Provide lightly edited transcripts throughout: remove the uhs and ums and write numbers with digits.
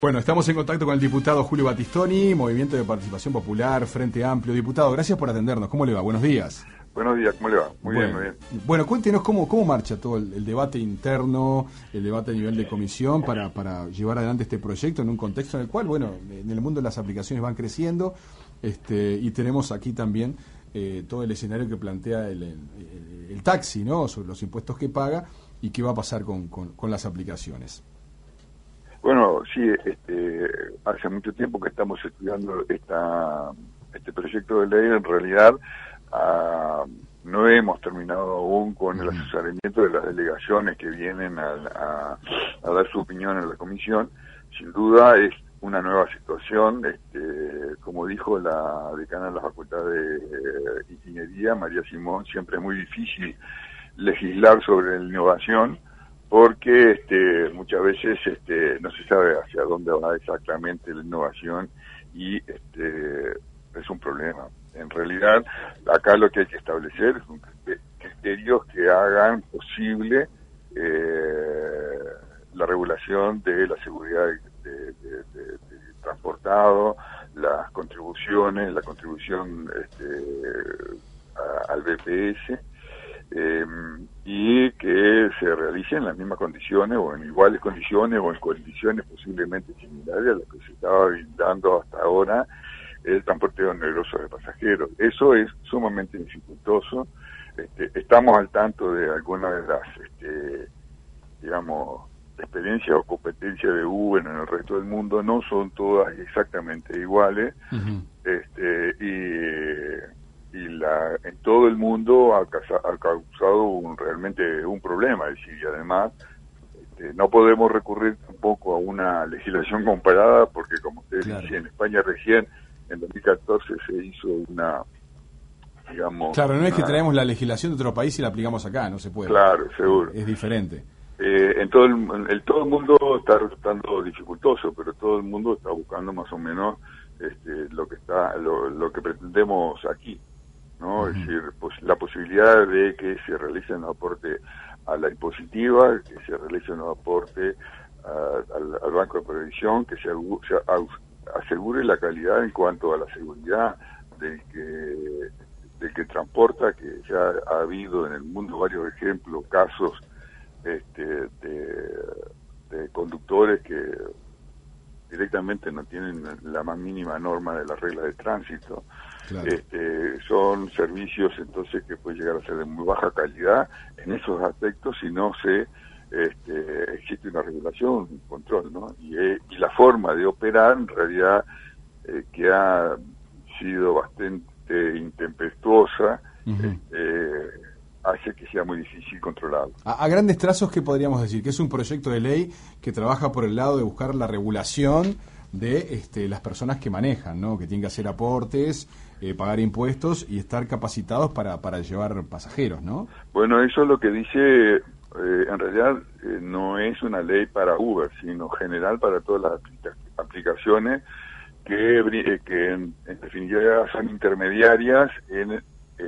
Bueno, estamos en contacto con el diputado Julio Battistoni, Movimiento de Participación Popular, Frente Amplio. Diputado, gracias por atendernos. ¿Cómo le va? Buenos días. Buenos días, ¿cómo le va? Muy bien, muy bien. Bueno, cuéntenos cómo marcha todo el debate interno, el debate a nivel de comisión para llevar adelante este proyecto en un contexto en el cual, bueno, en el mundo las aplicaciones van creciendo y tenemos aquí también todo el escenario que plantea el taxi, ¿no? Sobre los impuestos que paga y qué va a pasar con las aplicaciones. Bueno, sí, hace mucho tiempo que estamos estudiando este proyecto de ley. En realidad, no hemos terminado aún con el asesoramiento de las delegaciones que vienen a dar su opinión en la comisión. Sin duda es una nueva situación, como dijo la decana de la Facultad de Ingeniería, María Simón, siempre es muy difícil legislar sobre la innovación, porque muchas veces no se sabe hacia dónde va exactamente la innovación y es un problema. En realidad, acá lo que hay que establecer son criterios que hagan posible la regulación de la seguridad de transportado, las contribuciones, la contribución al BPS, y que se realicen en las mismas condiciones o en iguales condiciones o en condiciones posiblemente similares a las que se estaba brindando hasta ahora el transporte oneroso de pasajeros. Eso es sumamente dificultoso. Estamos al tanto de algunas de las, digamos, experiencias o competencias de Uber en el resto del mundo. No son todas exactamente iguales. En todo el mundo ha causado realmente un problema, es decir, y además no podemos recurrir tampoco a una legislación comparada porque, como ustedes decían, en España recién en 2014 se hizo una, digamos... Claro, no es que traemos la legislación de otro país y la aplicamos acá, no se puede. Claro, seguro. Es diferente. En todo el mundo está resultando dificultoso, pero todo el mundo está buscando más o menos lo que pretendemos aquí, ¿no? Es decir, la posibilidad de que se realice un aporte a la impositiva, que se realice un aporte al Banco de Previsión, que se asegure la calidad en cuanto a la seguridad del que transporta, que ya ha habido en el mundo varios ejemplos, casos de conductores que directamente no tienen la más mínima norma de las reglas de tránsito. Claro. Son servicios entonces que pueden llegar a ser de muy baja calidad en esos aspectos si no se existe una regulación, un control, ¿no? Y la forma de operar en realidad que ha sido bastante intempestuosa, hace que sea muy difícil controlarlo. A grandes trazos, ¿qué podríamos decir? Que es un proyecto de ley que trabaja por el lado de buscar la regulación de las personas que manejan, ¿no? Que tienen que hacer aportes, pagar impuestos y estar capacitados para llevar pasajeros, ¿no? Bueno, eso es lo que dice, en realidad no es una ley para Uber, sino general para todas las aplicaciones que en definitiva son intermediarias en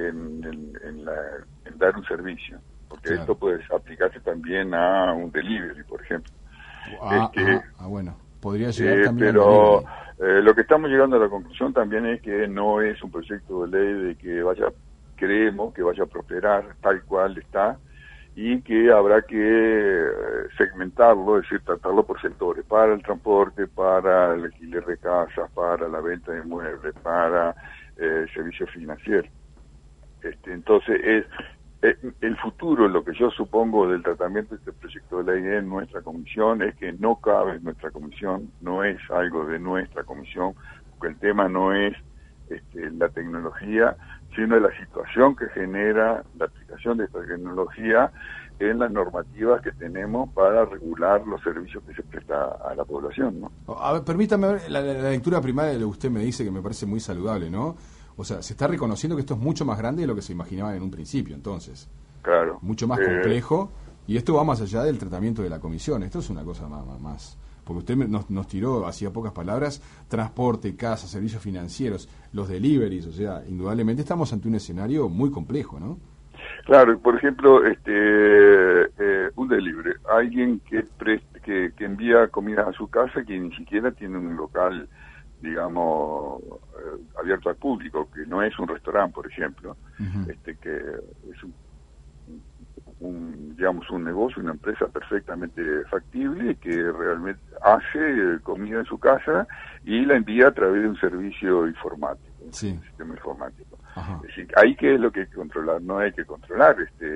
dar un servicio, porque claro, esto puede aplicarse también a un delivery, por ejemplo. Bueno, podría llegar también pero lo que estamos llegando a la conclusión también es que no es un proyecto de ley de que creemos que vaya a prosperar tal cual está, y que habrá que segmentarlo, es decir, tratarlo por sectores, para el transporte, para el alquiler de casas, para la venta de muebles, para servicios financieros. Entonces el futuro, lo que yo supongo del tratamiento de este proyecto de ley en nuestra comisión es que no cabe en nuestra comisión, no es algo de nuestra comisión, porque el tema no es la tecnología, sino la situación que genera la aplicación de esta tecnología en las normativas que tenemos para regular los servicios que se presta a la población, ¿no? A ver, permítame ver la lectura primaria de lo que usted me dice, que me parece muy saludable, ¿no? O sea, se está reconociendo que esto es mucho más grande de lo que se imaginaba en un principio, entonces. Claro. Mucho más complejo, y esto va más allá del tratamiento de la comisión. Esto es una cosa más porque usted nos tiró, hacía pocas palabras, transporte, casa, servicios financieros, los deliveries, o sea, indudablemente estamos ante un escenario muy complejo, ¿no? Claro, por ejemplo, un delivery, alguien que que envía comida a su casa, que ni siquiera tiene un local, digamos, abierto al público, que no es un restaurante, por ejemplo, que es digamos, un negocio, una empresa perfectamente factible, que realmente hace comida en su casa y la envía a través de un servicio informático, un sistema informático. Es decir, ahí que es lo que hay que controlar, no hay que controlar,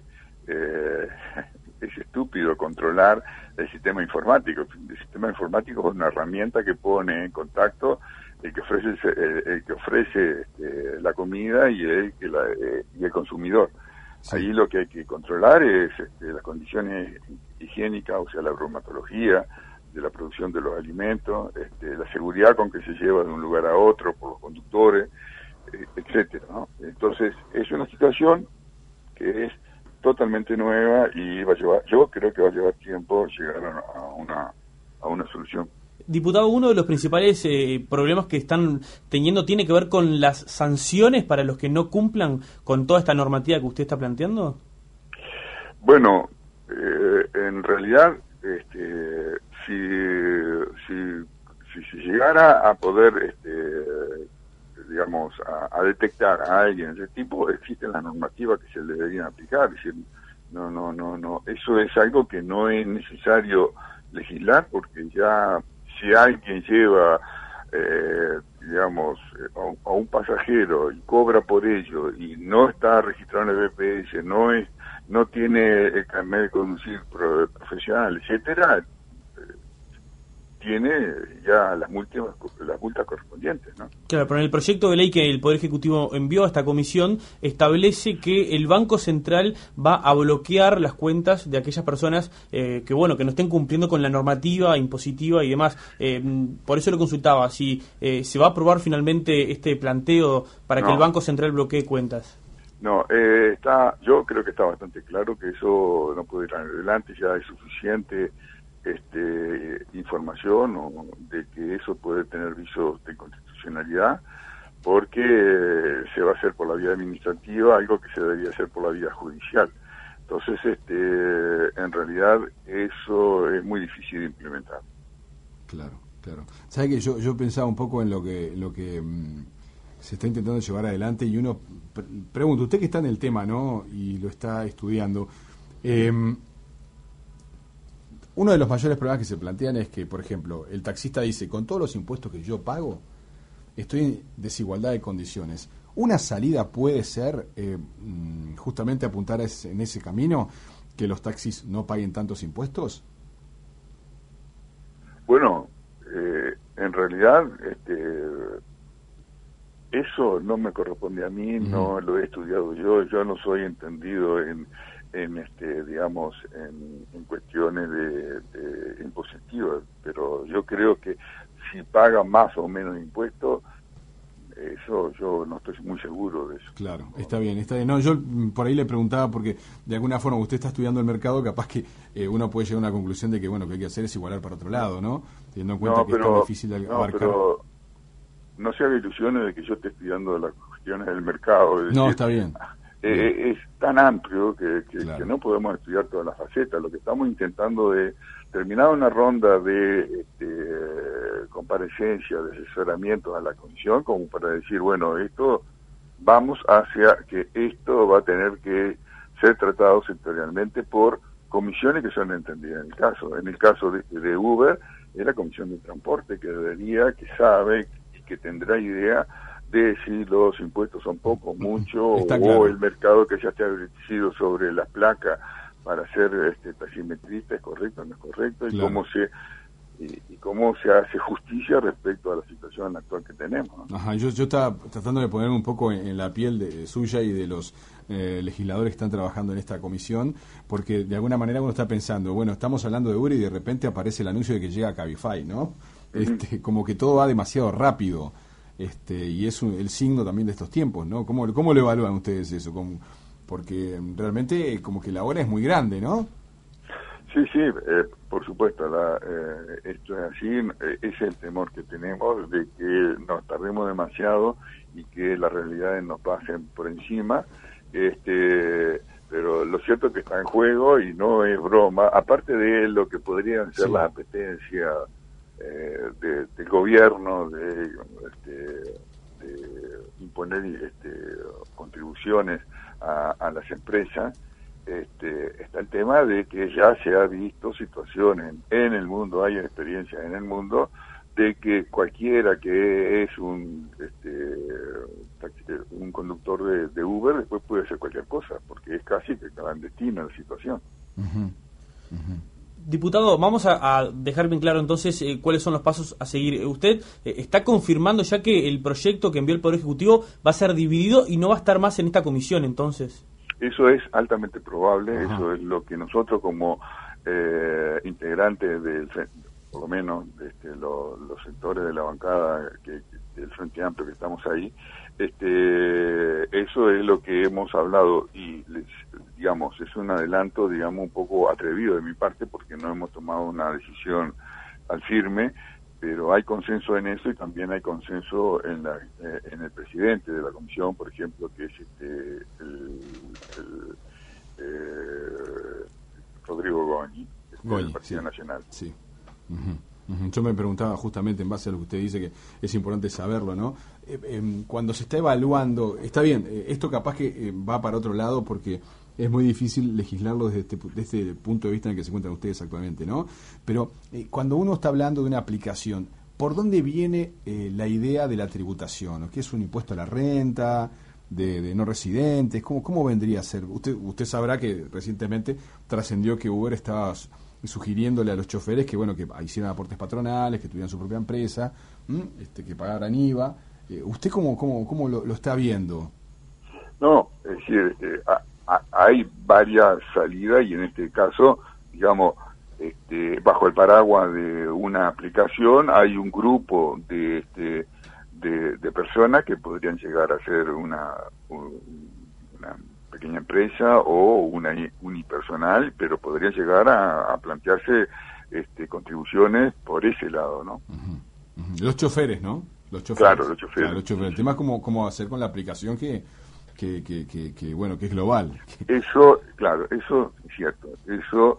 es estúpido controlar el sistema informático. El sistema informático es una herramienta que pone en contacto el que ofrece la comida y el consumidor. Sí. Ahí lo que hay que controlar es las condiciones higiénicas, o sea, la bromatología de la producción de los alimentos, la seguridad con que se lleva de un lugar a otro por los conductores, etcétera, ¿no? Entonces, es una situación que es totalmente nueva y yo creo que va a llevar tiempo llegar a una solución. Diputado, uno de los principales problemas que están teniendo tiene que ver con las sanciones para los que no cumplan con toda esta normativa que usted está planteando. Bueno, en realidad, si se llegara a poder, digamos, a detectar a alguien de ese tipo, existen las normativas que se le deberían aplicar. Es decir, no, eso es algo que no es necesario legislar, porque ya si alguien lleva, digamos, a un pasajero y cobra por ello y no está registrado en el BPS, no tiene el carnet de conducir profesional, etcétera, tiene ya las multas correspondientes, ¿no? Claro, pero en el proyecto de ley que el Poder Ejecutivo envió a esta comisión establece que el Banco Central va a bloquear las cuentas de aquellas personas que no estén cumpliendo con la normativa impositiva y demás. Por eso lo consultaba, si se va a aprobar finalmente este planteo para que el Banco Central bloquee cuentas. No, yo creo que está bastante claro que eso no puede ir adelante, ya es suficiente información de que eso puede tener visos de inconstitucionalidad, porque se va a hacer por la vía administrativa, algo que se debería hacer por la vía judicial. Entonces, en realidad, eso es muy difícil de implementar. Claro. ¿Sabe que yo pensaba un poco en lo que se está intentando llevar adelante y uno pregunta, usted que está en el tema, ¿no? Y lo está estudiando, uno de los mayores problemas que se plantean es que, por ejemplo, el taxista dice, con todos los impuestos que yo pago, estoy en desigualdad de condiciones. ¿Una salida puede ser justamente apuntar en ese camino, que los taxis no paguen tantos impuestos? Bueno, en realidad eso no me corresponde a mí, no lo he estudiado yo no soy entendido en digamos, en cuestiones de impositivas, pero yo creo que si paga más o menos impuestos, eso yo no estoy muy seguro de eso. Claro, está bien. No, yo por ahí le preguntaba porque de alguna forma usted está estudiando el mercado, capaz que uno puede llegar a una conclusión de que que hay que hacer es igualar para otro lado, ¿no? Teniendo en cuenta que es tan difícil de abarcar. Pero no se haga ilusiones de que yo esté estudiando las cuestiones del mercado. Es decir, está bien. Es tan amplio que Claro. no podemos estudiar todas las facetas. Lo que estamos intentando de terminar una ronda de comparecencia, de asesoramiento a la comisión, como para decir, bueno, vamos hacia que esto va a tener que ser tratado sectorialmente por comisiones que son entendidas. En el caso de Uber, es la Comisión de Transporte que sabe y que tendrá idea de si los impuestos son poco, mucho, o claro. El mercado que ya está establecido sobre las placas para hacer taximetrista es correcto o no es correcto, claro. y cómo se hace justicia respecto a la situación actual que tenemos, ¿no? Ajá, yo estaba tratando de ponerme un poco en la piel suya y de los legisladores que están trabajando en esta comisión, porque de alguna manera uno está pensando, bueno, estamos hablando de Uber y de repente aparece el anuncio de que llega Cabify, ¿no? Como que todo va demasiado rápido. Y es el signo también de estos tiempos, ¿no? ¿Cómo lo evalúan ustedes eso? Porque realmente como que la hora es muy grande, ¿no? Sí, por supuesto, esto es así, ese es el temor que tenemos, de que nos tardemos demasiado y que las realidades nos pasen por encima, pero lo cierto es que está en juego y no es broma, aparte de lo que podrían ser las apetencias del gobierno de imponer contribuciones a las empresas. Está el tema de que ya se ha visto situaciones en el mundo, hay experiencias en el mundo de que cualquiera que es un conductor de Uber después puede hacer cualquier cosa, porque es casi que clandestina la situación. Diputado, vamos a dejar bien claro entonces cuáles son los pasos a seguir. Usted está confirmando ya que el proyecto que envió el Poder Ejecutivo va a ser dividido y no va a estar más en esta comisión, entonces. Eso es altamente probable. Eso es lo que nosotros como integrantes del, por lo menos los sectores de la bancada del Frente Amplio que estamos ahí, eso es lo que hemos hablado y digamos es un adelanto un poco atrevido de mi parte porque no hemos tomado una decisión al firme, pero hay consenso en eso y también hay consenso en el presidente de la comisión, por ejemplo, que es Rodrigo Goñi, del Partido Nacional. Sí. Yo me preguntaba justamente en base a lo que usted dice, que es importante saberlo, ¿no? Cuando se está evaluando, está bien, esto capaz que va para otro lado porque es muy difícil legislarlo desde este punto de vista en el que se encuentran ustedes actualmente, ¿no? Pero cuando uno está hablando de una aplicación, ¿por dónde viene la idea de la tributación? ¿Qué es un impuesto a la renta de no residentes? ¿Cómo vendría a ser? Usted sabrá que recientemente trascendió que Uber estaba sugiriéndole a los choferes que que hicieran aportes patronales, que tuvieran su propia empresa, que pagaran IVA. ¿Usted cómo lo está viendo? No, es decir, hay varias salidas y en este caso, digamos, bajo el paraguas de una aplicación hay un grupo de personas que podrían llegar a ser una pequeña empresa o una unipersonal, pero podría llegar a plantearse contribuciones por ese lado, ¿no? Los choferes, ¿no? Claro, los choferes. Claro, los choferes. El tema es cómo hacer con la aplicación que es global. Eso, claro, eso es cierto. Eso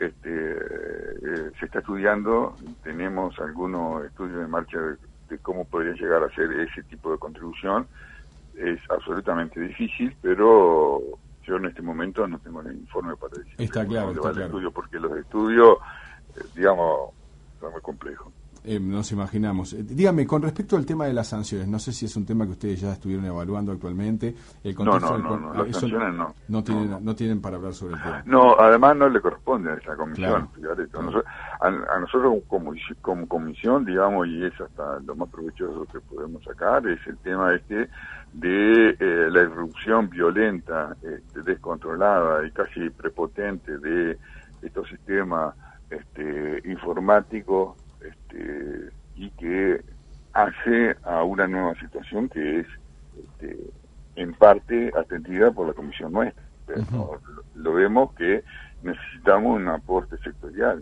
se está estudiando. Tenemos algunos estudios en marcha de cómo podría llegar a ser ese tipo de contribución. Es absolutamente difícil, pero yo en este momento no tengo el informe para decir. Está claro. Estudio, porque los estudios, son muy complejos. Nos imaginamos. Dígame, con respecto al tema de las sanciones, no sé si es un tema que ustedes ya estuvieron evaluando actualmente. El contexto no, las sanciones no. No tienen para hablar sobre el tema. No, además no le corresponde a esta comisión. Claro. A nosotros como comisión, y es hasta lo más provechoso que podemos sacar, es el tema de la irrupción violenta, descontrolada y casi prepotente de estos sistemas informáticos, y que hace a una nueva situación que es en parte atendida por la comisión nuestra. Pero lo vemos que necesitamos un aporte sectorial.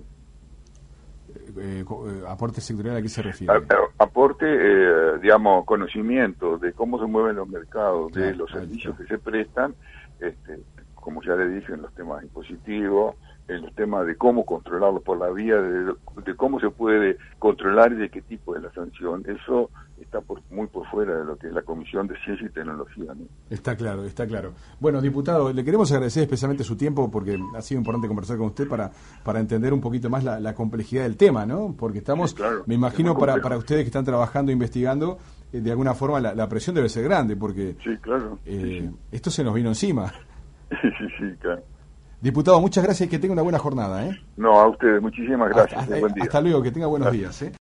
¿Aporte sectorial a qué se refiere? Aporte, conocimiento de cómo se mueven los mercados, de los servicios que se prestan, como ya le dije, en los temas impositivos, en los temas de cómo controlarlo por la vía de cómo se puede controlar y de qué tipo es la sanción. Eso está muy por fuera de lo que es la Comisión de Ciencia y Tecnología, ¿no? Está claro. Bueno, diputado, le queremos agradecer especialmente su tiempo porque ha sido importante conversar con usted para entender un poquito más la complejidad del tema, ¿no? Porque estamos, sí, claro, me imagino, para ustedes que están trabajando, investigando, de alguna forma la presión debe ser grande porque sí, claro. Esto se nos vino encima. Sí, claro. Diputado, muchas gracias y que tenga una buena jornada, ¿eh? No, a ustedes, muchísimas gracias. Buen día. Hasta luego, que tenga buenos días, ¿eh?